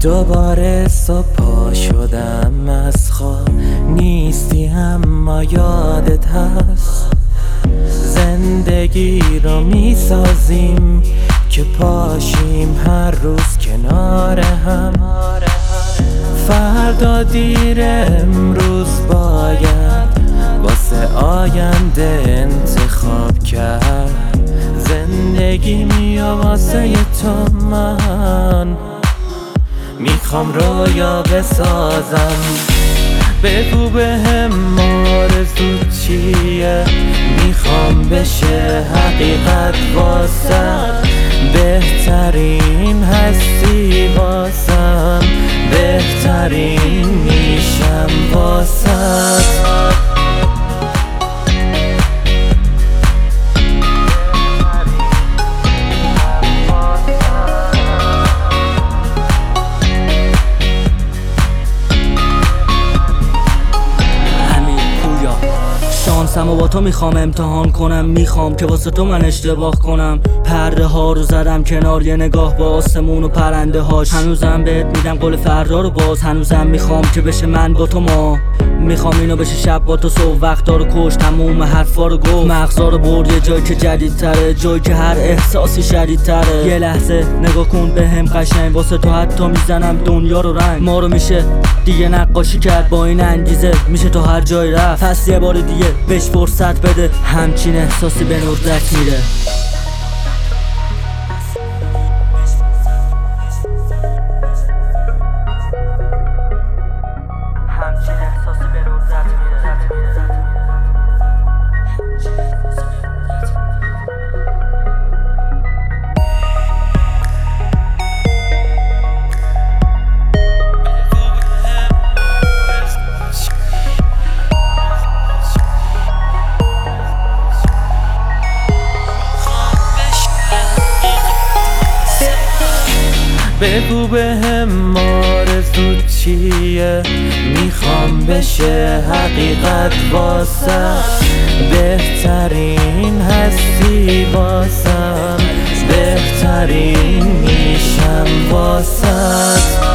دوباره صبح شدم از خواب، نیستی اما یادت هست. زندگی رو میسازیم که پاشیم هر روز کنار هم. فردا دیر، امروز باید واسه آینده انتخاب کرد. زندگی میا واسه تو، من میخوام رویا بسازم. بگو بهم آرزوت چیه، میخوام بشه حقیقت واسم. بهترین هستی واسم، بهترین میشم واسم. شانسمو با تو میخوام امتحان کنم، میخوام که واسه تو من اشتباه کنم. پرده ها رو زدم کنار، یه نگاه با آسمون و پرنده هاش. هنوزم بهت میدم قول فردا رو باز، هنوزم میخوام که بشه من با تو ما. میخوام اینو بشه شب با تو صبح، وقتا رو کش تموم حرفا رو گفت. مغزا رو برد یه جایی که جدیدتره، جایی که هر احساسی شدیدتره. یه لحظه نگاه کن بهم قشنگ، واسه تو حتی میزنم دنیا رو رنگ. ما رو میشه دیگه نقاشی کرد با این انگیزه، میشه تو هر جایی رفت. پس یه بار دیگه بهش فرصت بده، همچین احساسی به ندرت میره. بگو بهم آرزوت چیه، میخوام بشه حقیقت واسم. بهترین هستی واسم، بهترین میشم واسم.